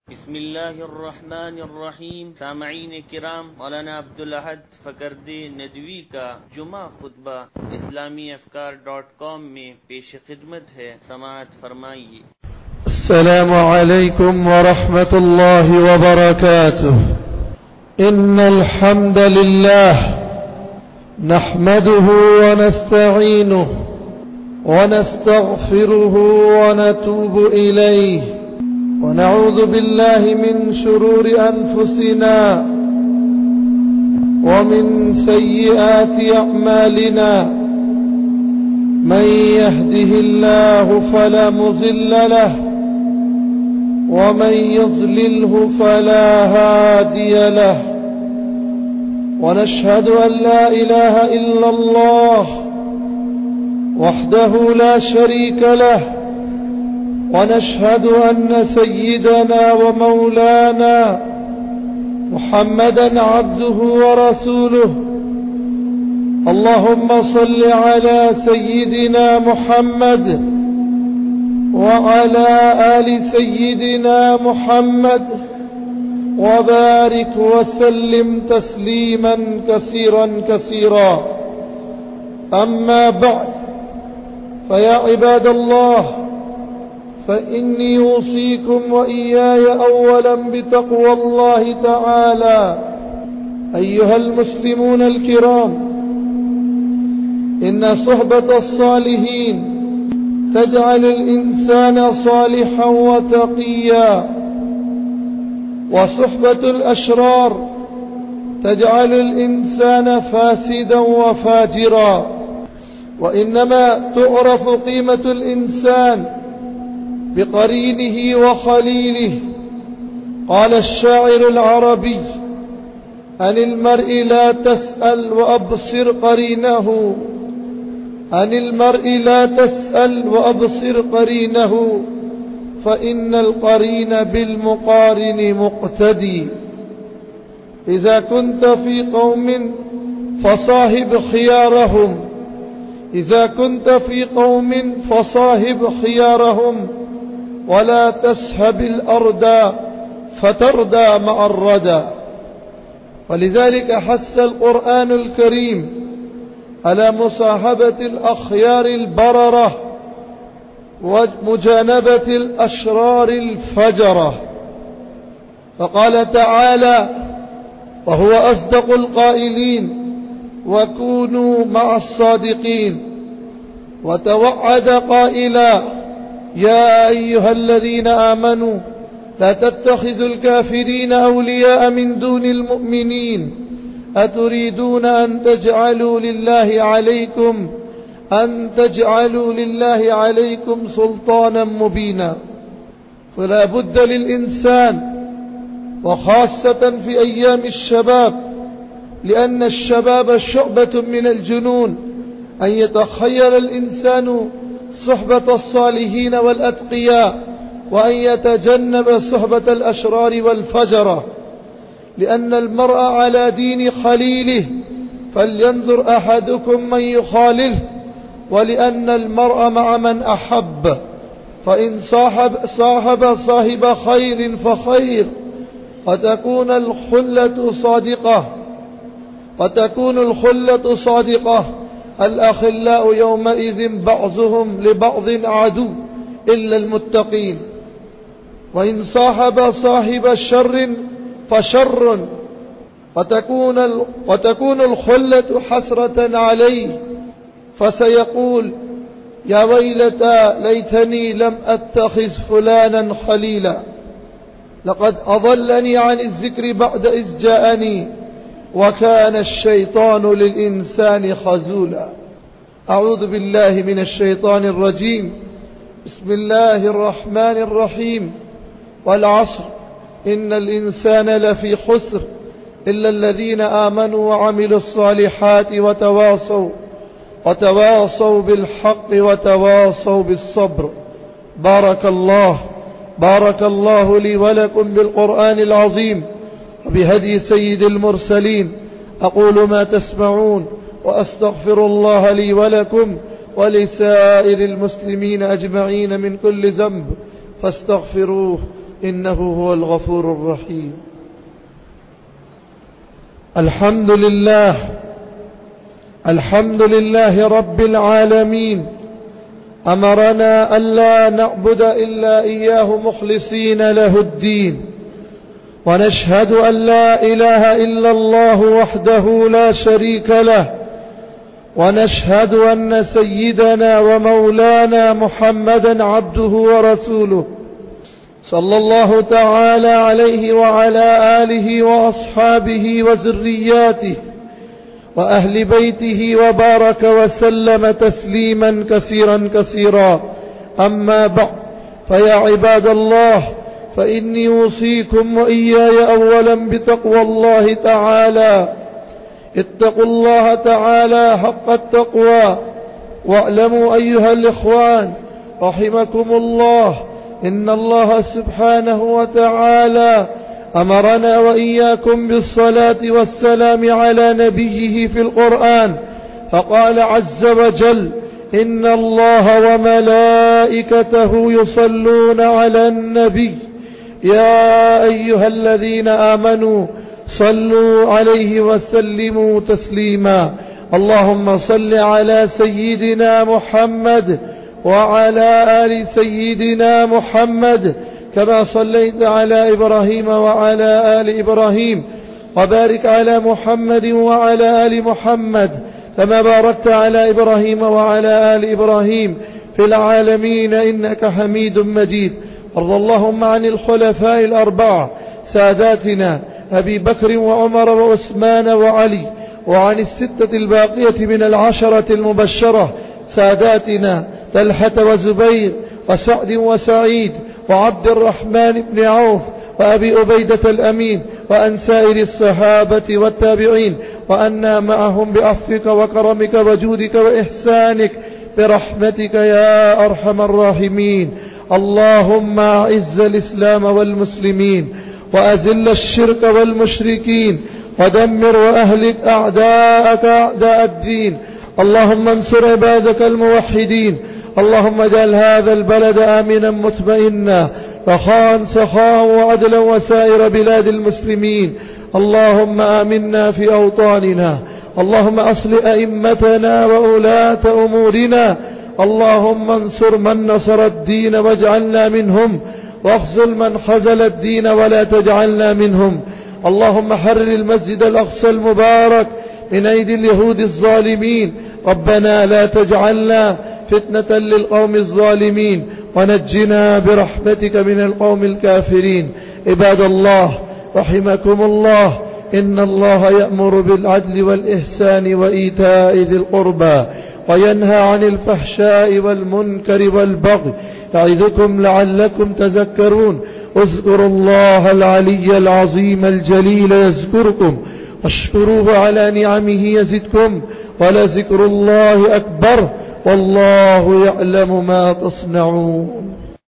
بسم الله الرحمن الرحیم. سامعین کرام، مولانا عبدالأحد فکردے ندوی کا جمعہ خطبہ اسلامیافکار.com میں پیش خدمت ہے، سماعت فرمائیے۔ السلام عليكم ورحمة الله وبركاته. إن الحمد لله نحمده ونستعينه ونستغفره ونتوب إليه ونعوذ بالله من شرور أنفسنا ومن سيئات أعمالنا. من يهده الله فلا مضل له ومن يضلله فلا هادي له. ونشهد أن لا إله إلا الله وحده لا شريك له، ونشهد أن سيدنا ومولانا محمدا عبده ورسوله. اللهم صل على سيدنا محمد وعلى آل سيدنا محمد وبارك وسلم تسليما كثيرا كثيرا. أما بعد، فيا عباد الله، فإني أوصيكم وإياي أولا بتقوى الله تعالى. أيها المسلمون الكرام، إن صحبة الصالحين تجعل الإنسان صالحا وتقيا، وصحبة الأشرار تجعل الإنسان فاسدا وفاجرا. وإنما تعرف قيمة الإنسان بقرينه وخليله. قال الشاعر العربي: عن المرء لا تسأل وأبصر قرينه، عن المرء لا تسأل وأبصر قرينه، فإن القرين بالمقارن مقتدي. إذا كنت في قوم فصاحب خيارهم، إذا كنت في قوم فصاحب خيارهم، ولا تسحب الأرض فتردى مع الردى. ولذلك حث القرآن الكريم على مصاحبة الأخيار البررة ومجانبة الأشرار الفجرة. فقال تعالى وهو أصدق القائلين: وكونوا مع الصادقين. وتوعد قائلا: يا أيها الذين آمنوا لا تتخذوا الكافرين أولياء من دون المؤمنين، أتريدون أن تجعلوا لله عليكم سلطانا مبينا. فلا بد للإنسان، وخاصة في أيام الشباب، لأن الشباب شعبة من الجنون، أن يتخير الإنسان صحبة الصالحين والأتقياء، وأن يتجنب صحبة الأشرار والفجرة، لأن المرء على دين خليله، فلينظر أحدكم من يخالله، ولأن المرء مع من أحب، فإن صاحب خير فخير، وتكون الخلة صادقة. الأخلاء يومئذ بعضهم لبعض عدو إلا المتقين. وإن صاحب شر فشر، وتكون الخلة حسرة عليه، فسيقول: يا ويلتى ليتني لم أتخذ فلانا خليلا، لقد أضلني عن الذكر بعد إذ جاءني، وكان الشيطان للإنسان خذولا. أعوذ بالله من الشيطان الرجيم. بسم الله الرحمن الرحيم. والعصر إن الإنسان لفي خسر إلا الذين آمنوا وعملوا الصالحات وتواصوا بالحق وتواصوا بالصبر. بارك الله لي ولكم بالقرآن العظيم وبهدي سيد المرسلين. أقول ما تسمعون، وأستغفر الله لي ولكم ولسائر المسلمين أجمعين من كل ذنب، فاستغفروه إنه هو الغفور الرحيم. الحمد لله رب العالمين، أمرنا ألا نعبد إلا إياه مخلصين له الدين، ونشهد أن لا إله إلا الله وحده لا شريك له، ونشهد أن سيدنا ومولانا محمدا عبده ورسوله صلى الله تعالى عليه وعلى آله وأصحابه وذرياته وأهل بيته وبارك وسلم تسليما كثيرا كثيرا. أما بعد، فيا عباد الله، فإني أوصيكم وإياي أولا بتقوى الله تعالى. اتقوا الله تعالى حق التقوى، واعلموا أيها الإخوان رحمكم الله إن الله سبحانه وتعالى أمرنا وإياكم بالصلاة والسلام على نبيه في القرآن، فقال عز وجل: إن الله وملائكته يصلون على النبي يا أيها الذين آمنوا صلوا عليه وسلموا تسليما. اللهم صل على سيدنا محمد وعلى آل سيدنا محمد كما صليت على إبراهيم وعلى آل إبراهيم، وبارك على محمد وعلى آل محمد كما باركت على إبراهيم وعلى آل إبراهيم في العالمين إنك حميد مجيد. وارض اللهم عن الخلفاء الأربعة ساداتنا أبي بكر وعمر وعثمان وعلي، وعن الستة الباقية من العشرة المبشرة ساداتنا طلحة وزبير وسعد وسعيد وعبد الرحمن بن عوف وأبي عبيدة الأمين، وأن سائر الصحابة والتابعين، وأنا معهم بعفوك وكرمك وجودك وإحسانك برحمتك يا أرحم الراحمين. اللهم أعز الإسلام والمسلمين، وأذل الشرك والمشركين، ودمر وأهلك أعداءك أعداء الدين. اللهم انصر عبادك الموحدين. اللهم اجعل هذا البلد آمنا مطمئنا رخاء سخاء وعدلا وسائر بلاد المسلمين. اللهم آمنا في أوطاننا. اللهم أصلح أئمتنا وولاة أمورنا. اللهم انصر من نصر الدين واجعلنا منهم، واخذل من خذل الدين ولا تجعلنا منهم. اللهم حرر المسجد الأقصى المبارك من أيدي اليهود الظالمين. ربنا لا تجعلنا فتنة للقوم الظالمين، ونجنا برحمتك من القوم الكافرين. عباد الله رحمكم الله، إن الله يأمر بالعدل والإحسان وإيتاء ذي القربى، وينهى عن الفحشاء والمنكر والبغي، يعظكم لعلكم تذكرون. اذكروا الله العلي العظيم الجليل يذكركم، واشكروه على نعمه يزدكم، ولذكر الله أكبر، والله يعلم ما تصنعون.